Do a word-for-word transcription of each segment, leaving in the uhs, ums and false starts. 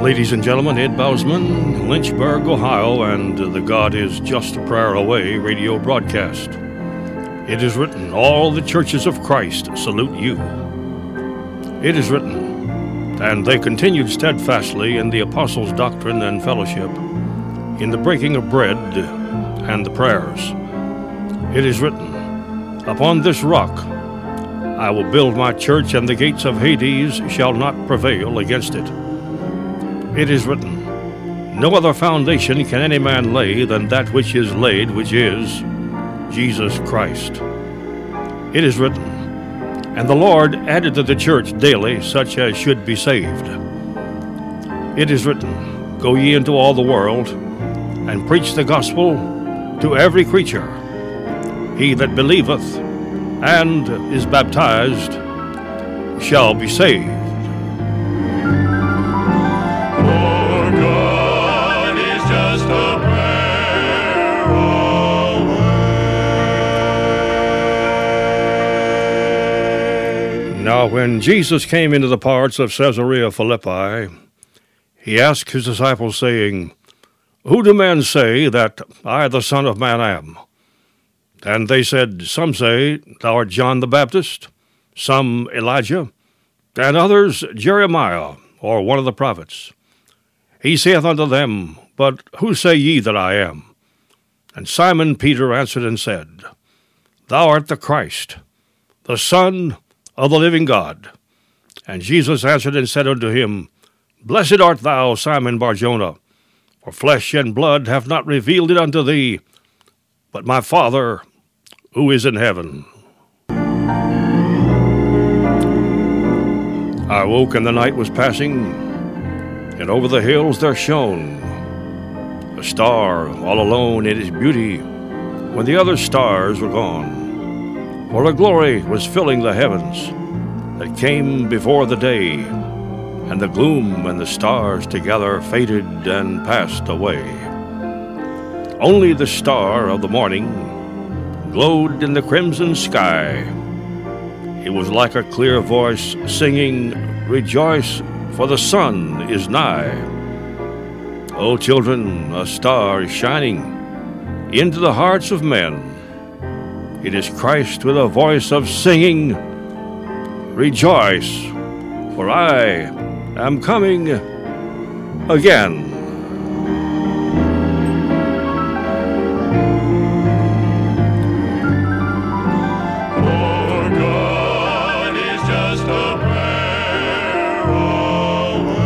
Ladies and gentlemen, Ed Bousman, Lynchburg, Ohio, and the God is Just a Prayer Away radio broadcast. It is written, all the churches of Christ salute you. It is written, and they continued steadfastly in the apostles' doctrine and fellowship, in the breaking of bread and the prayers. It is written, upon this rock I will build my church, and the gates of Hades shall not prevail against it. It is written, no other foundation can any man lay than that which is laid, which is Jesus Christ. It is written, and the Lord added to the church daily such as should be saved. It is written, go ye into all the world, and preach the gospel to every creature. He that believeth and is baptized shall be saved. Now, when Jesus came into the parts of Caesarea Philippi, he asked his disciples, saying, who do men say that I, the Son of Man, am? And they said, some say, thou art John the Baptist, some Elijah, and others Jeremiah, or one of the prophets. He saith unto them, but who say ye that I am? And Simon Peter answered and said, thou art the Christ, the Son of the living God. And Jesus answered and said unto him, blessed art thou, Simon Bar-Jonah, for flesh and blood have not revealed it unto thee, but my Father who is in heaven. I woke, and the night was passing, and over the hills there shone a star all alone in its beauty, when the other stars were gone. For a glory was filling the heavens that came before the day, and the gloom and the stars together faded and passed away. Only the star of the morning glowed in the crimson sky. It was like a clear voice singing, rejoice, for the sun is nigh. O children, a star is shining into the hearts of men. It is Christ with a voice of singing, rejoice, for I am coming again. For God is just a prayer away.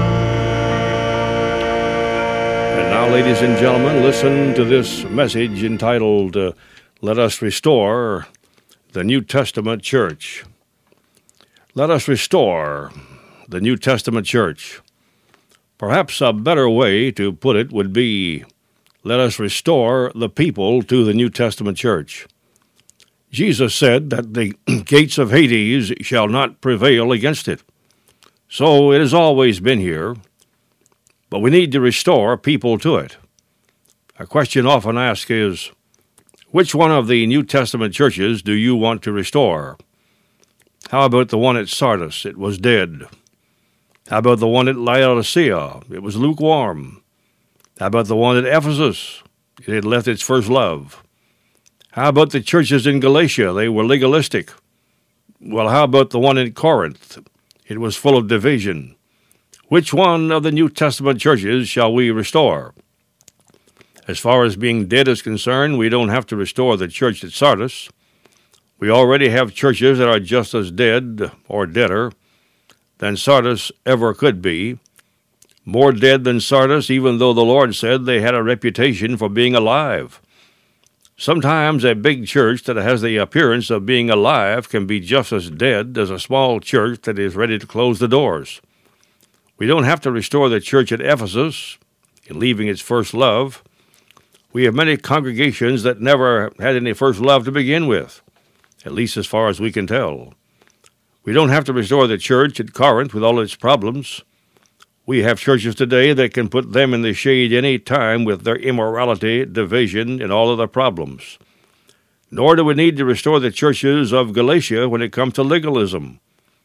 And now, ladies and gentlemen, listen to this message entitled, uh, Let Us Restore the New Testament Church. Let us restore the New Testament Church. Perhaps a better way to put it would be, let us restore the people to the New Testament Church. Jesus said that the gates of Hades shall not prevail against it. So it has always been here, but we need to restore people to it. A question often asked is, which one of the New Testament churches do you want to restore? How about the one at Sardis? It was dead. How about the one at Laodicea? It was lukewarm. How about the one at Ephesus? It had left its first love. How about the churches in Galatia? They were legalistic. Well, how about the one in Corinth? It was full of division. Which one of the New Testament churches shall we restore? As far as being dead is concerned, we don't have to restore the church at Sardis. We already have churches that are just as dead or deader than Sardis ever could be. More dead than Sardis, even though the Lord said they had a reputation for being alive. Sometimes a big church that has the appearance of being alive can be just as dead as a small church that is ready to close the doors. We don't have to restore the church at Ephesus in leaving its first love. We have many congregations that never had any first love to begin with, at least as far as we can tell. We don't have to restore the church at Corinth with all its problems. We have churches today that can put them in the shade any time with their immorality, division, and all of their problems. Nor do we need to restore the churches of Galatia when it comes to legalism.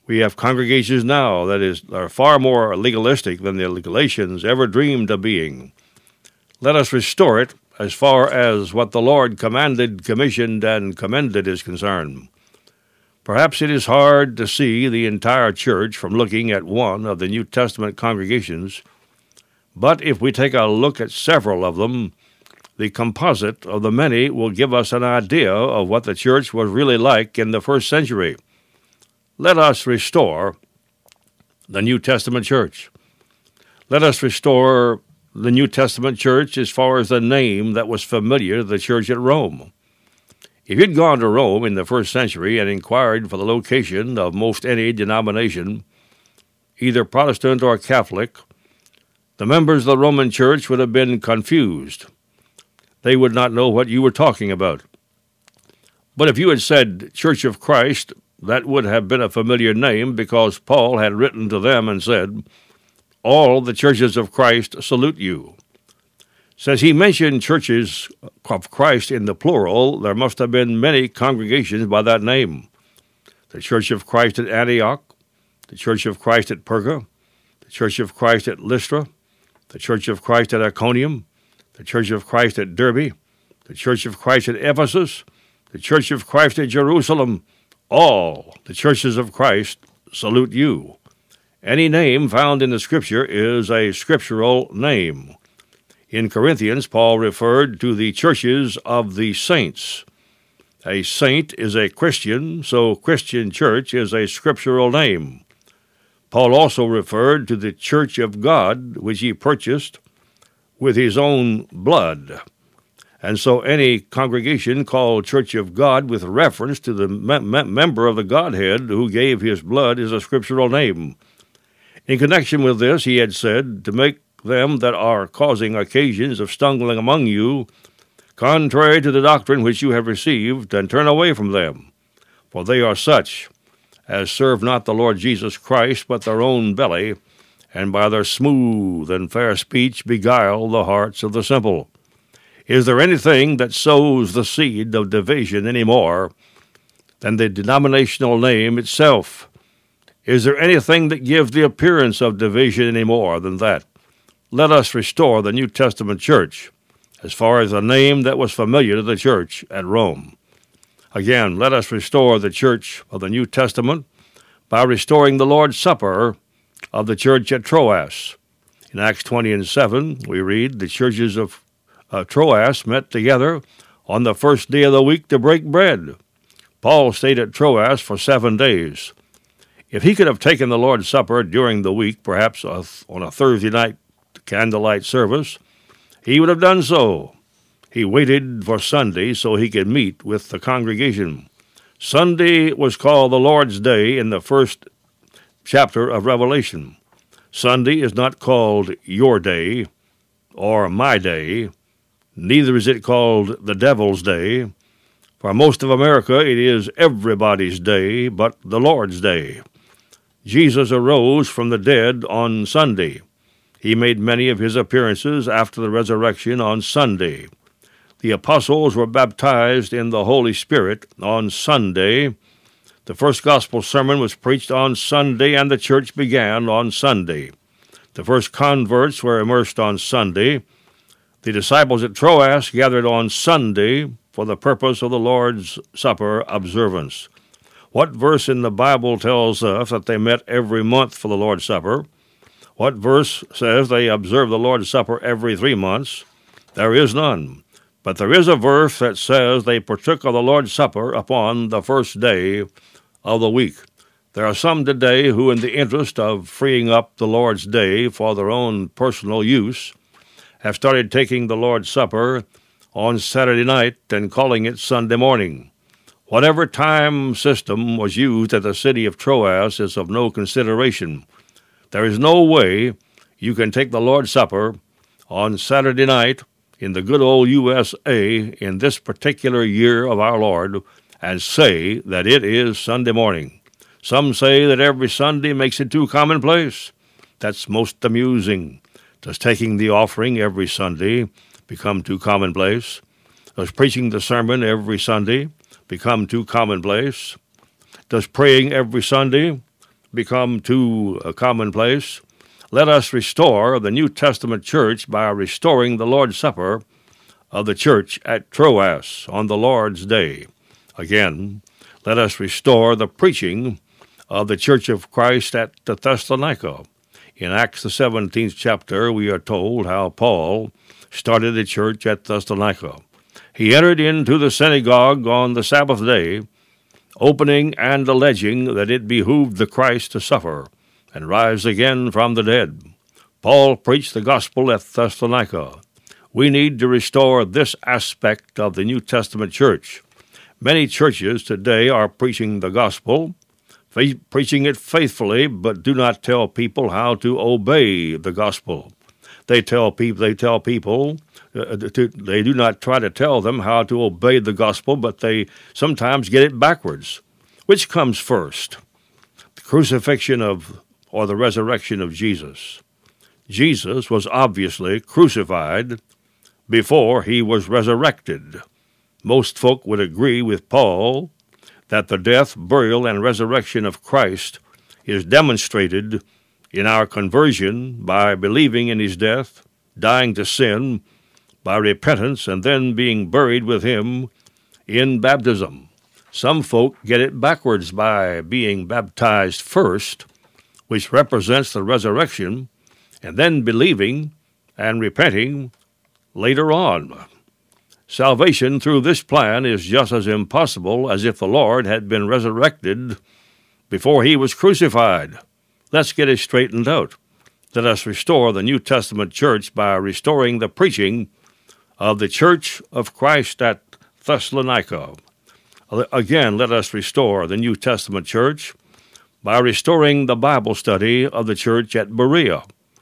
We have congregations now that is are far more legalistic than the Galatians ever dreamed of being. Let us restore it as far as what the Lord commanded, commissioned, and commended is concerned. Perhaps it is hard to see the entire church from looking at one of the New Testament congregations, but if we take a look at several of them, the composite of the many will give us an idea of what the church was really like in the first century. Let us restore the New Testament church. Let us restore the New Testament church as far as the name that was familiar to the church at Rome. If you'd gone to Rome in the first century and inquired for the location of most any denomination, either Protestant or Catholic, the members of the Roman church would have been confused. They would not know what you were talking about. But if you had said Church of Christ, that would have been a familiar name because Paul had written to them and said, "All the churches of Christ salute you." Since he mentioned churches of Christ in the plural, there must have been many congregations by that name. The Church of Christ at Antioch, the Church of Christ at Perga, the Church of Christ at Lystra, the Church of Christ at Iconium, the Church of Christ at Derbe, the Church of Christ at Ephesus, the Church of Christ at Jerusalem. All the churches of Christ salute you. Any name found in the Scripture is a scriptural name. In Corinthians, Paul referred to the churches of the saints. A saint is a Christian, so Christian church is a scriptural name. Paul also referred to the church of God, which he purchased with his own blood. And so any congregation called Church of God with reference to the me- me- member of the Godhead who gave his blood is a scriptural name. In connection with this, he had said, to make them that are causing occasions of stumbling among you, contrary to the doctrine which you have received, and turn away from them. For they are such as serve not the Lord Jesus Christ, but their own belly, and by their smooth and fair speech beguile the hearts of the simple. Is there anything that sows the seed of division any more than the denominational name itself? Is there anything that gives the appearance of division any more than that? Let us restore the New Testament church as far as the name that was familiar to the church at Rome. Again, let us restore the church of the New Testament by restoring the Lord's Supper of the church at Troas. In Acts twenty and seven, we read, the churches of uh, Troas met together on the first day of the week to break bread. Paul stayed at Troas for seven days. If he could have taken the Lord's Supper during the week, perhaps on a Thursday night candlelight service, he would have done so. He waited for Sunday so he could meet with the congregation. Sunday was called the Lord's Day in the first chapter of Revelation. Sunday is not called your day or my day. Neither is it called the devil's day. For most of America, it is everybody's day but the Lord's day. Jesus arose from the dead on Sunday. He made many of his appearances after the resurrection on Sunday. The apostles were baptized in the Holy Spirit on Sunday. The first gospel sermon was preached on Sunday, and the church began on Sunday. The first converts were immersed on Sunday. The disciples at Troas gathered on Sunday for the purpose of the Lord's Supper observance. What verse in the Bible tells us that they met every month for the Lord's Supper? What verse says they observe the Lord's Supper every three months? There is none. But there is a verse that says they partook of the Lord's Supper upon the first day of the week. There are some today who, in the interest of freeing up the Lord's Day for their own personal use, have started taking the Lord's Supper on Saturday night and calling it Sunday morning. Whatever time system was used at the city of Troas is of no consideration. There is no way you can take the Lord's Supper on Saturday night in the good old U S A in this particular year of our Lord and say that it is Sunday morning. Some say that every Sunday makes it too commonplace. That's most amusing. Does taking the offering every Sunday become too commonplace? Does preaching the sermon every Sunday become too commonplace? Does praying every Sunday become too uh, commonplace, let us restore the New Testament church by restoring the Lord's Supper of the church at Troas on the Lord's Day. Again, let us restore the preaching of the Church of Christ at Thessalonica. In Acts the seventeenth chapter, we are told how Paul started a church at Thessalonica. He entered into the synagogue on the Sabbath day, opening and alleging that it behooved the Christ to suffer and rise again from the dead. Paul preached the gospel at Thessalonica. We need to restore this aspect of the New Testament church. Many churches today are preaching the gospel, fa- preaching it faithfully, but do not tell people how to obey the gospel. They tell people, they tell people, uh, to, they do not try to tell them how to obey the gospel, but they sometimes get it backwards. Which comes first? The crucifixion of, or the resurrection of Jesus? Jesus was obviously crucified before he was resurrected. Most folk would agree with Paul that the death, burial, and resurrection of Christ is demonstrated in our conversion by believing in his death, dying to sin by repentance, and then being buried with him in baptism. Some folk get it backwards by being baptized first, which represents the resurrection, and then believing and repenting later on. Salvation through this plan is just as impossible as if the Lord had been resurrected before he was crucified. Let's get it straightened out. Let us restore the New Testament church by restoring the preaching of the Church of Christ at Thessalonica. Again, let us restore the New Testament church by restoring the Bible study of the church at Berea.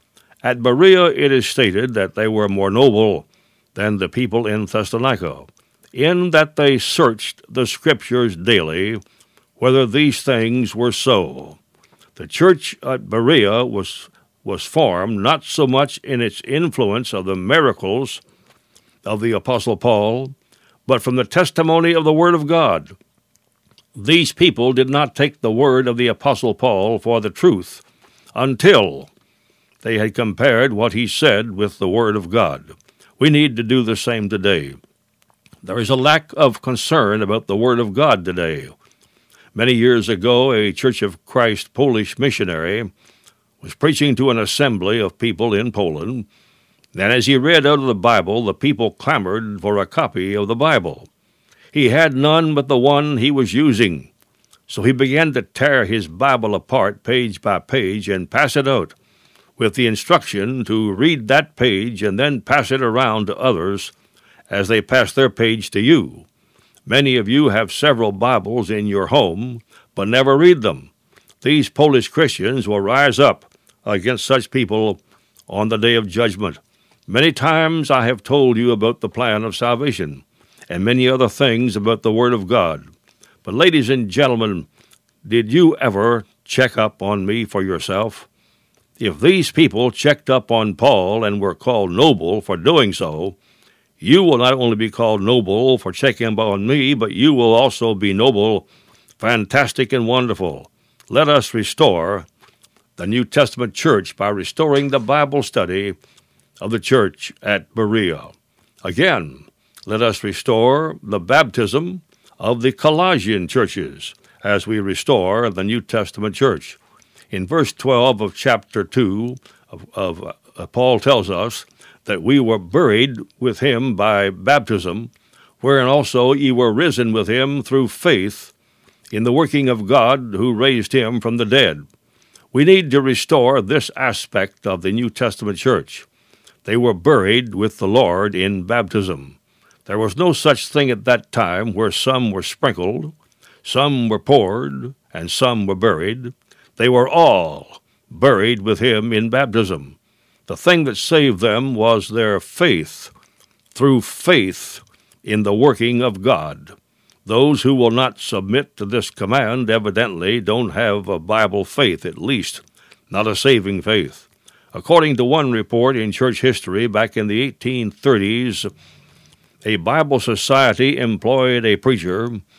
At Berea it is stated that they were more noble than the people in Thessalonica, in that they searched the Scriptures daily, whether these things were so. The church at Berea was, was formed not so much in its influence of the miracles of the Apostle Paul, but from the testimony of the Word of God. These people did not take the word of the Apostle Paul for the truth until they had compared what he said with the Word of God. We need to do the same today. There is a lack of concern about the Word of God today. Many years ago, a Church of Christ Polish missionary was preaching to an assembly of people in Poland, and as he read out of the Bible, the people clamored for a copy of the Bible. He had none but the one he was using, so he began to tear his Bible apart page by page and pass it out, with the instruction to read that page and then pass it around to others as they pass their page to you. Many of you have several Bibles in your home, but never read them. These Polish Christians will rise up against such people on the day of judgment. Many times I have told you about the plan of salvation and many other things about the Word of God. But ladies and gentlemen, did you ever check up on me for yourself? If these people checked up on Paul and were called noble for doing so, you will not only be called noble for checking up on me, but you will also be noble, fantastic, and wonderful. Let us restore the New Testament church by restoring the Bible study of the church at Berea. Again, let us restore the baptism of the Colossian churches as we restore the New Testament church. In verse twelve of chapter two, of, of uh, Paul tells us that we were buried with him by baptism, wherein also ye were risen with him through faith in the working of God who raised him from the dead. We need to restore this aspect of the New Testament church. They were buried with the Lord in baptism. There was no such thing at that time where some were sprinkled, some were poured, and some were buried. They were all buried with him in baptism. The thing that saved them was their faith, through faith in the working of God. Those who will not submit to this command evidently don't have a Bible faith, at least not a saving faith. According to one report in church history back in the eighteen thirties, a Bible society employed a preacher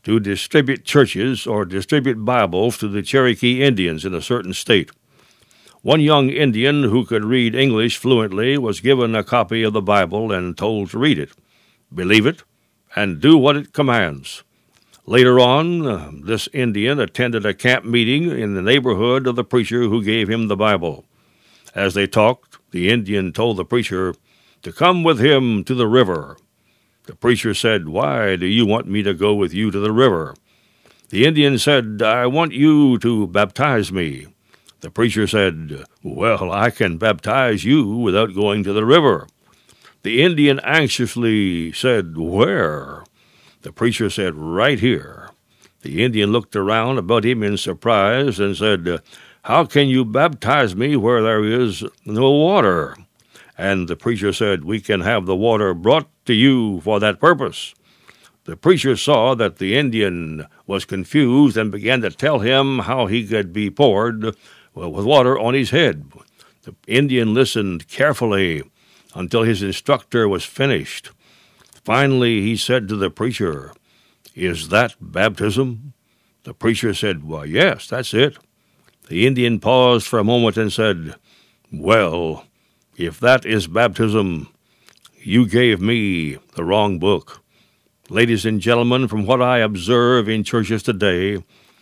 to distribute churches or distribute Bibles to the Cherokee Indians in a certain state. One young Indian who could read English fluently was given a copy of the Bible and told to read it, believe it, and do what it commands. Later on, uh, this Indian attended a camp meeting in the neighborhood of the preacher who gave him the Bible. As they talked, the Indian told the preacher to come with him to the river. The preacher said, "Why do you want me to go with you to the river?" The Indian said, "I want you to baptize me." The preacher said, "Well, I can baptize you without going to the river." The Indian anxiously said, "Where?" The preacher said, "Right here." The Indian looked around about him in surprise and said, "How can you baptize me where there is no water?" And the preacher said, "We can have the water brought to you for that purpose." The preacher saw that the Indian was confused and began to tell him how he could be poured well, with water on his head. The Indian listened carefully until his instructor was finished. Finally, he said to the preacher, "Is that baptism?" The preacher said, "Why, yes, that's it." The Indian paused for a moment and said, "Well, if that is baptism, you gave me the wrong book." Ladies and gentlemen, from what I observe in churches today,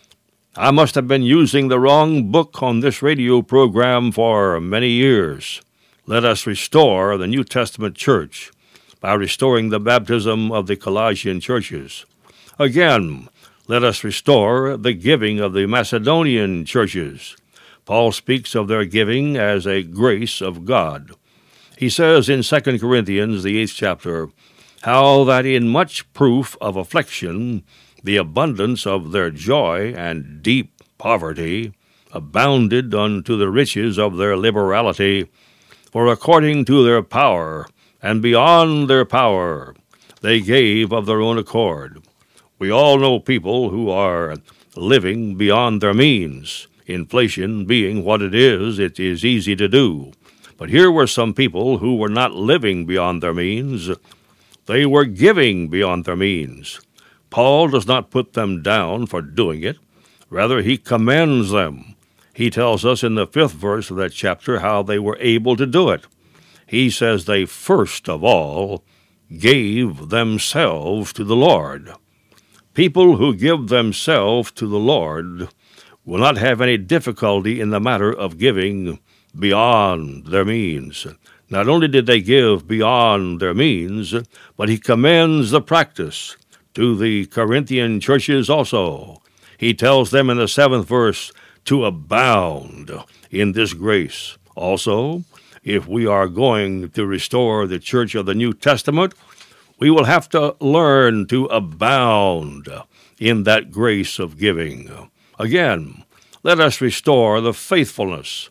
I must have been using the wrong book on this radio program for many years. Let us restore the New Testament church by restoring the baptism of the Colossian churches. Again, let us restore the giving of the Macedonian churches. Paul speaks of their giving as a grace of God. He says in Second Corinthians, the eighth chapter, how that in much proof of affliction, the abundance of their joy and deep poverty abounded unto the riches of their liberality, for according to their power, and beyond their power, they gave of their own accord. We all know people who are living beyond their means. Inflation being what it is, it is easy to do. But here were some people who were not living beyond their means. They were giving beyond their means. Paul does not put them down for doing it. Rather, he commends them. He tells us in the fifth verse of that chapter how they were able to do it. He says they first of all gave themselves to the Lord. People who give themselves to the Lord will not have any difficulty in the matter of giving beyond their means. Not only did they give beyond their means, but he commends the practice to the Corinthian churches also. He tells them in the seventh verse to abound in this grace. Also, if we are going to restore the church of the New Testament, we will have to learn to abound in that grace of giving. Again, let us restore the faithfulness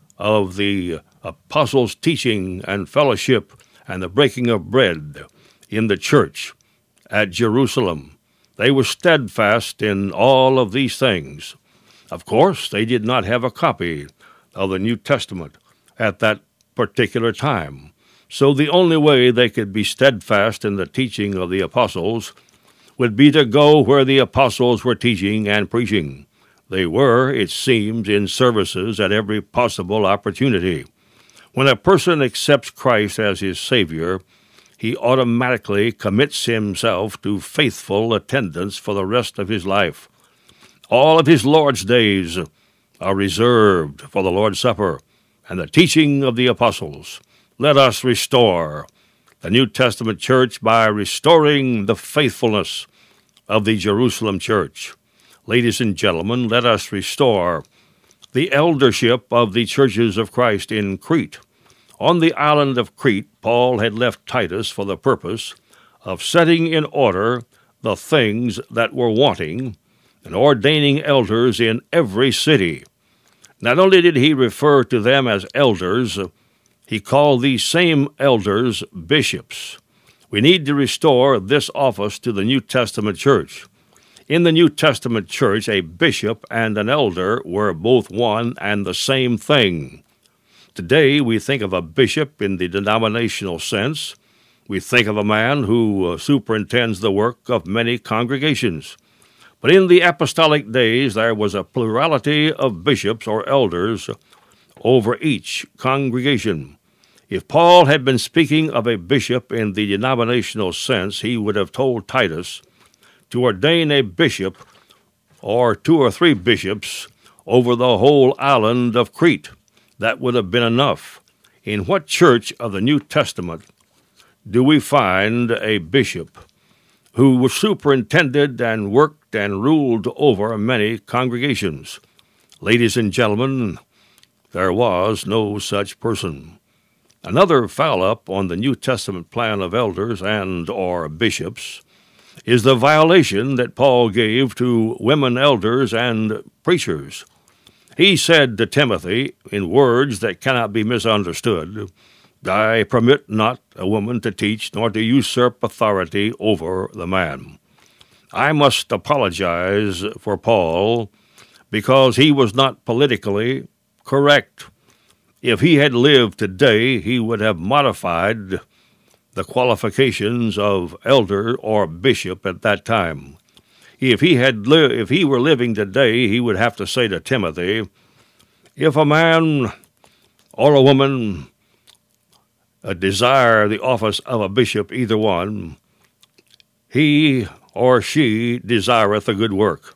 of the apostles' teaching and fellowship and the breaking of bread in the church at Jerusalem. They were steadfast in all of these things. Of course, they did not have a copy of the New Testament at that particular time. So the only way they could be steadfast in the teaching of the apostles would be to go where the apostles were teaching and preaching. They were, it seems, in services at every possible opportunity. When a person accepts Christ as his Savior, he automatically commits himself to faithful attendance for the rest of his life. All of his Lord's days are reserved for the Lord's Supper and the teaching of the apostles. Let us restore the New Testament church by restoring the faithfulness of the Jerusalem church. Ladies and gentlemen, let us restore the eldership of the churches of Christ in Crete. On the island of Crete, Paul had left Titus for the purpose of setting in order the things that were wanting and ordaining elders in every city. Not only did he refer to them as elders, he called these same elders bishops. We need to restore this office to the New Testament church. In the New Testament church, a bishop and an elder were both one and the same thing. Today, we think of a bishop in the denominational sense. We think of a man who uh, superintends the work of many congregations. But in the apostolic days there was a plurality of bishops or elders over each congregation. If Paul had been speaking of a bishop in the denominational sense, he would have told Titus to ordain a bishop or two or three bishops over the whole island of Crete. That would have been enough. In what church of the New Testament do we find a bishop who superintended and worked and ruled over many congregations? Ladies and gentlemen, there was no such person. Another foul-up on the New Testament plan of elders and or bishops is the violation that Paul gave to women elders and preachers. He said to Timothy, in words that cannot be misunderstood, I permit not a woman to teach nor to usurp authority over the man. I must apologize for Paul because he was not politically correct. If he had lived today, he would have modified the qualifications of elder or bishop at that time. If he had li- if he were living today, he would have to say to Timothy, if a man or a woman uh, desire the office of a bishop, either one, he or she desireth a good work.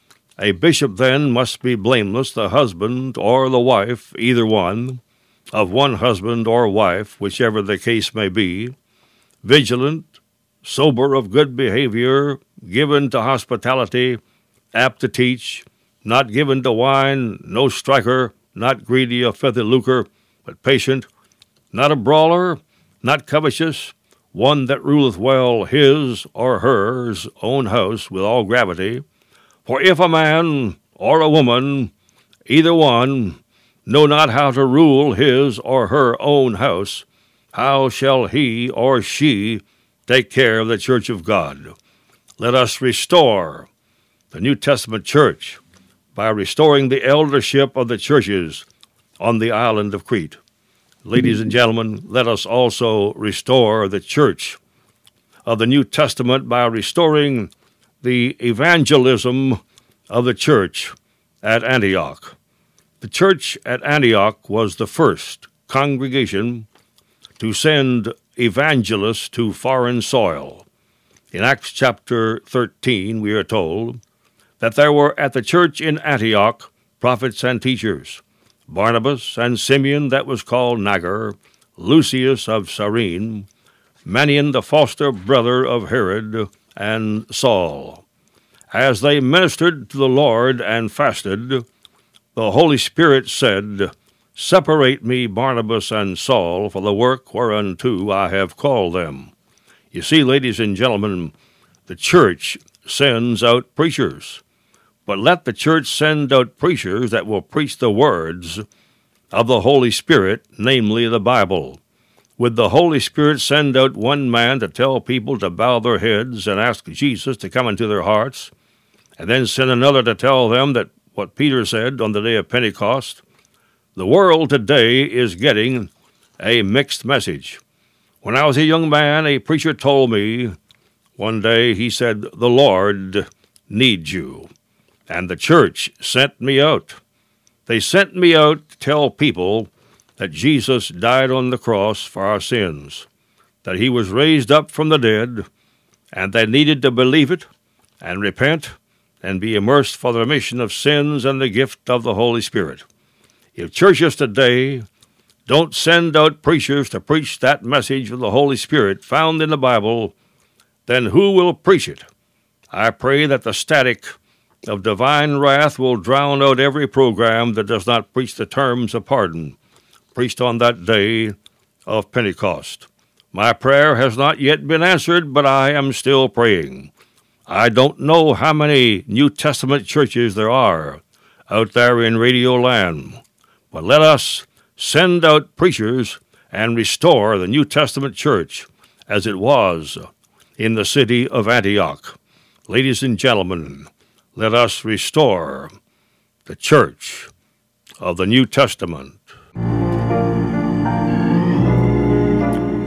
A bishop then must be blameless, the husband or the wife, either one, of one husband or wife, whichever the case may be, vigilant, sober, of good behavior, given to hospitality, apt to teach, not given to wine, no striker, not greedy of filthy lucre, but patient, not a brawler, not covetous, one that ruleth well his or hers own house with all gravity. For if a man or a woman, either one, know not how to rule his or her own house, how shall he or she take care of the church of God? Let us restore the New Testament church by restoring the eldership of the churches on the island of Crete. Ladies and gentlemen, let us also restore the church of the New Testament by restoring the evangelism of the church at Antioch. The church at Antioch was the first congregation to send evangelists to foreign soil. In Acts chapter thirteen, we are told that there were at the church in Antioch prophets and teachers, Barnabas and Simeon that was called Niger, Lucius of Cyrene, Manaen the foster brother of Herod, and Saul. As they ministered to the Lord and fasted, the Holy Spirit said, Separate me Barnabas and Saul for the work whereunto I have called them. You see, ladies and gentlemen, the church sends out preachers. But let the church send out preachers that will preach the words of the Holy Spirit, namely the Bible. Would the Holy Spirit send out one man to tell people to bow their heads and ask Jesus to come into their hearts, and then send another to tell them that what Peter said on the day of Pentecost? The world today is getting a mixed message. When I was a young man, a preacher told me one day, he said, the Lord needs you. And the church sent me out. They sent me out to tell people that Jesus died on the cross for our sins, that he was raised up from the dead, and they needed to believe it and repent and be immersed for the remission of sins and the gift of the Holy Spirit. If churches today don't send out preachers to preach that message of the Holy Spirit found in the Bible, then who will preach it? I pray that the static of divine wrath will drown out every program that does not preach the terms of pardon preached on that day of Pentecost. My prayer has not yet been answered, but I am still praying. I don't know how many New Testament churches there are out there in Radio Land, but let us send out preachers and restore the New Testament church as it was in the city of Antioch. Ladies and gentlemen, let us restore the church of the New Testament.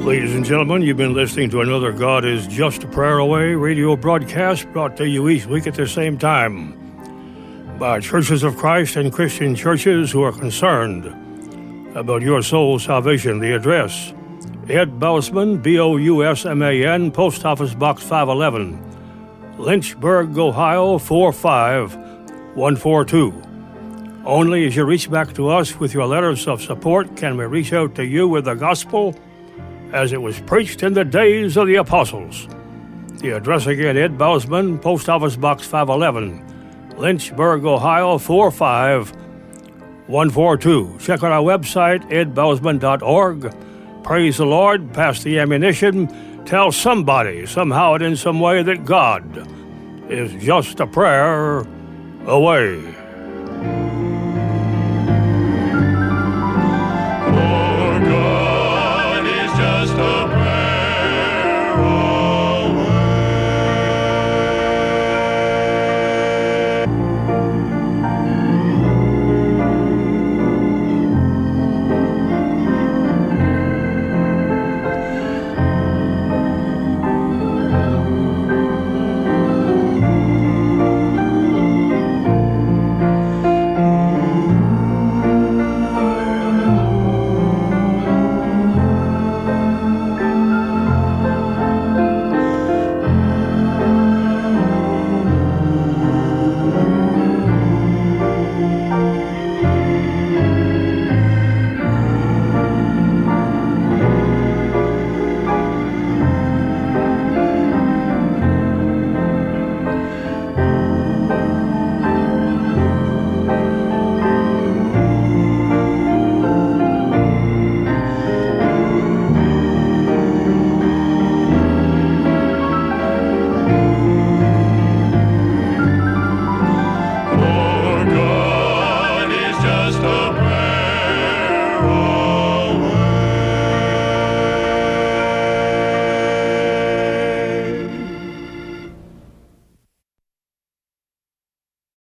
Ladies and gentlemen, you've been listening to another God is Just a Prayer Away radio broadcast brought to you each week at the same time by Churches of Christ and Christian churches who are concerned about your soul's salvation. The address, Ed Bousman, B O U S M A N, Post Office Box five eleven, Lynchburg, Ohio, four five one four two. Only as you reach back to us with your letters of support can we reach out to you with the gospel as it was preached in the days of the apostles. The address again, Ed Bousman, Post Office Box five eleven, Lynchburg, Ohio, four five one four two. Check out our website, ed bousman dot org. Praise the Lord, pass the ammunition, tell somebody, somehow and in some way, that God is just a prayer away.